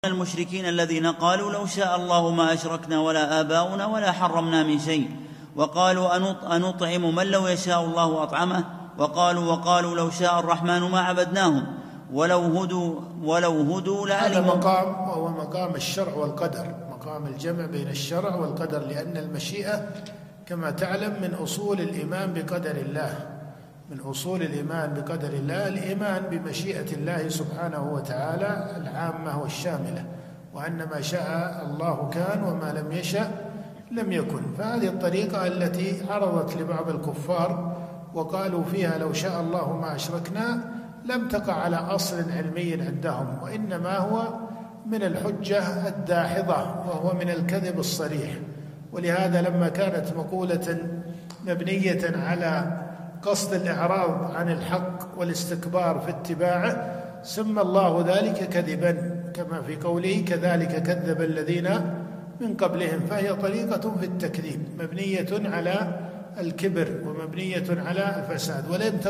المشركين الذين قالوا لو شاء الله ما أشركنا ولا آباؤنا ولا حرمنا من شيء، وقالوا أنطعم من لو يشاء الله أطعمه، وقالوا لو شاء الرحمن ما عبدناهم ولو هدوا هذا لعلموا. مقام وهو مقام الشرع والقدر، مقام الجمع بين الشرع والقدر، لأن المشيئة كما تعلم من أصول الإيمان بقدر الله، من أصول الإيمان بقدر الله الإيمان بمشيئة الله سبحانه وتعالى العامة والشاملة، وأن ما شاء الله كان وما لم يشأ لم يكن. فهذه الطريقة التي عرضت لبعض الكفار وقالوا فيها لو شاء الله ما أشركنا لم تقع على أصل علمي عندهم، وإنما هو من الحجة الداحضة، وهو من الكذب الصريح. ولهذا لما كانت مقولة مبنية على قصد الإعراض عن الحق والاستكبار في اتباعه سمى الله ذلك كذبا، كما في قوله كذلك كذب الذين من قبلهم. فهي طريقة في التكذيب مبنية على الكبر ومبنية على الفساد،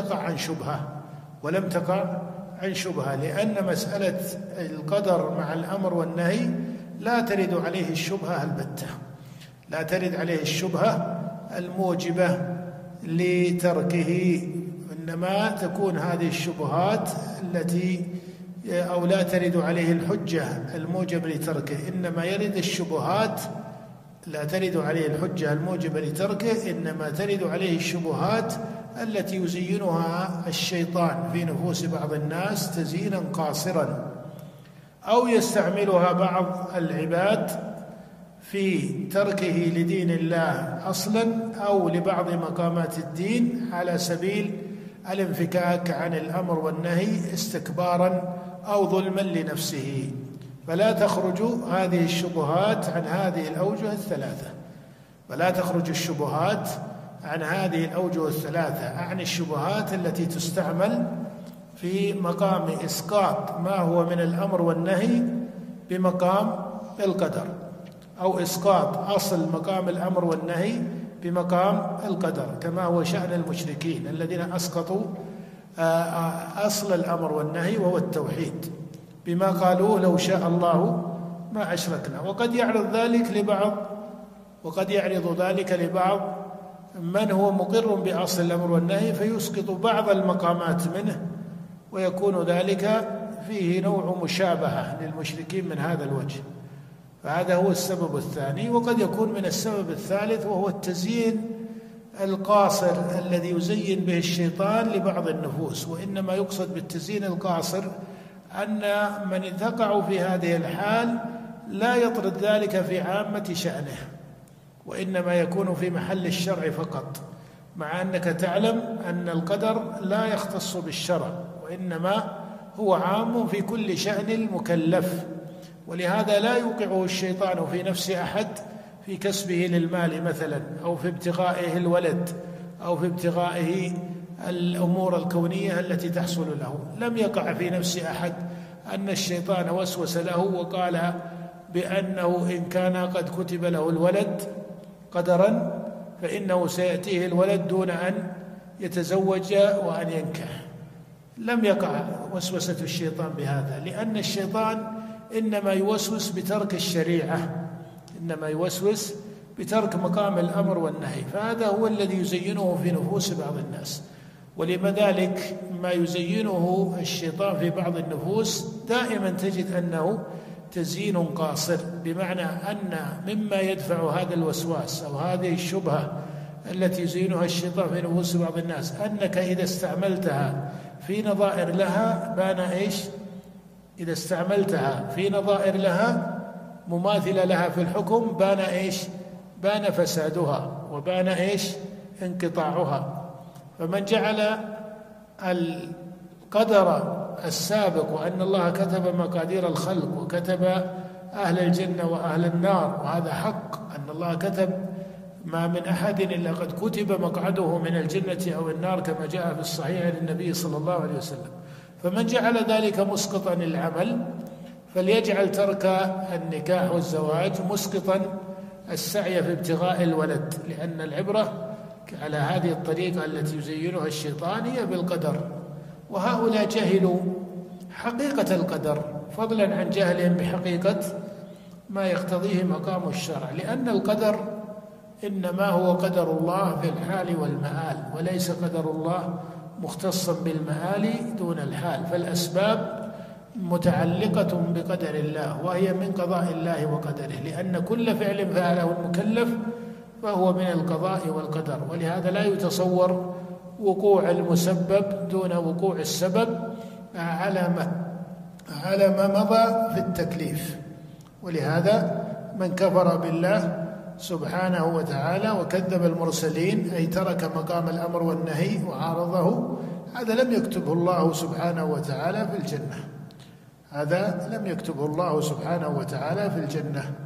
ولم تقع عن شبهة، لأن مسألة القدر مع الأمر والنهي لا ترد عليه الشبهة البتة، لا ترد عليه الشبهة الموجبة لتركه، إنما تكون هذه الشبهات التي أو لا ترد عليه الحجة الموجبة لتركه، إنما يرد الشبهات، لا ترد عليه الحجة الموجبة لتركه، إنما ترد عليه الشبهات التي يزينها الشيطان في نفوس بعض الناس تزيينا قاصرا، أو يستعملها بعض العباد في تركه لدين الله أصلا أو لبعض مقامات الدين على سبيل الانفكاك عن الأمر والنهي استكبارا أو ظلما لنفسه. فلا تخرج هذه الشبهات عن هذه الأوجه الثلاثة، فلا تخرج الشبهات عن هذه الأوجه الثلاثة، عن الشبهات التي تستعمل في مقام إسقاط ما هو من الأمر والنهي بمقام القدر، أو إسقاط أصل مقام الأمر والنهي بمقام القدر، كما هو شأن المشركين الذين أسقطوا أصل الأمر والنهي وهو التوحيد بما قالوه لو شاء الله ما أشركنا. وقد يعرض ذلك لبعض من هو مقر بأصل الأمر والنهي فيسقط بعض المقامات منه، ويكون ذلك فيه نوع مشابهة للمشركين من هذا الوجه. فهذا هو السبب الثاني. وقد يكون من السبب الثالث وهو التزيين القاصر الذي يزين به الشيطان لبعض النفوس، وإنما يقصد بالتزيين القاصر أن من تقع في هذه الحال لا يطرد ذلك في عامة شأنه، وإنما يكون في محل الشرع فقط، مع أنك تعلم أن القدر لا يختص بالشرع، وإنما هو عام في كل شأن المكلف. ولهذا لا يوقعه الشيطان في نفس أحد في كسبه للمال مثلا، أو في ابتغائه الولد، أو في ابتغائه الأمور الكونية التي تحصل له. لم يقع في نفس أحد أن الشيطان وسوس له وقال بأنه إن كان قد كتب له الولد قدرا فإنه سيأتيه الولد دون أن يتزوج وأن ينكح. لم يقع وسوسة الشيطان بهذا، لأن الشيطان إنما يوسوس بترك الشريعة، إنما يوسوس بترك مقام الأمر والنهي، فهذا هو الذي يزينه في نفوس بعض الناس. ولذلك ما يزينه الشيطان في بعض النفوس دائما تجد أنه تزيين قاصر، بمعنى أن مما يدفع هذا الوسواس أو هذه الشبهة التي يزينها الشيطان في نفوس بعض الناس أنك إذا استعملتها في نظائر لها بان إيش؟ إذا استعملتها في نظائر لها مماثلة لها في الحكم بان إيش؟ بان فسادها وبان إيش؟ انقطاعها. فمن جعل القدر السابق وأن الله كتب مقادير الخلق وكتب أهل الجنة وأهل النار، وهذا حق أن الله كتب ما من أحد إلا قد كتب مقعده من الجنة أو النار كما جاء في الصحيح للنبي صلى الله عليه وسلم. فمن جعل ذلك مسقطا للعمل فليجعل ترك النكاح والزواج مسقطا السعي في ابتغاء الولد، لأن العبرة على هذه الطريقة التي يزينها الشيطان هي بالقدر. وهؤلاء جهلوا حقيقة القدر، فضلا عن جهلهم بحقيقة ما يقتضيه مقام الشرع، لأن القدر إنما هو قدر الله في الحال والمآل، وليس قدر الله مختصا بالمآل دون الحال، فالأسباب متعلقة بقدر الله وهي من قضاء الله وقدره، لأن كل فعل فعله المكلف فهو من القضاء والقدر، ولهذا لا يتصور وقوع المسبب دون وقوع السبب على ما مضى في التكليف. ولهذا من كفر بالله سبحانه وتعالى وكذب المرسلين، أي ترك مقام الأمر والنهي وعارضه، هذا لم يكتبه الله سبحانه وتعالى في الجنة، هذا لم يكتبه الله سبحانه وتعالى في الجنة.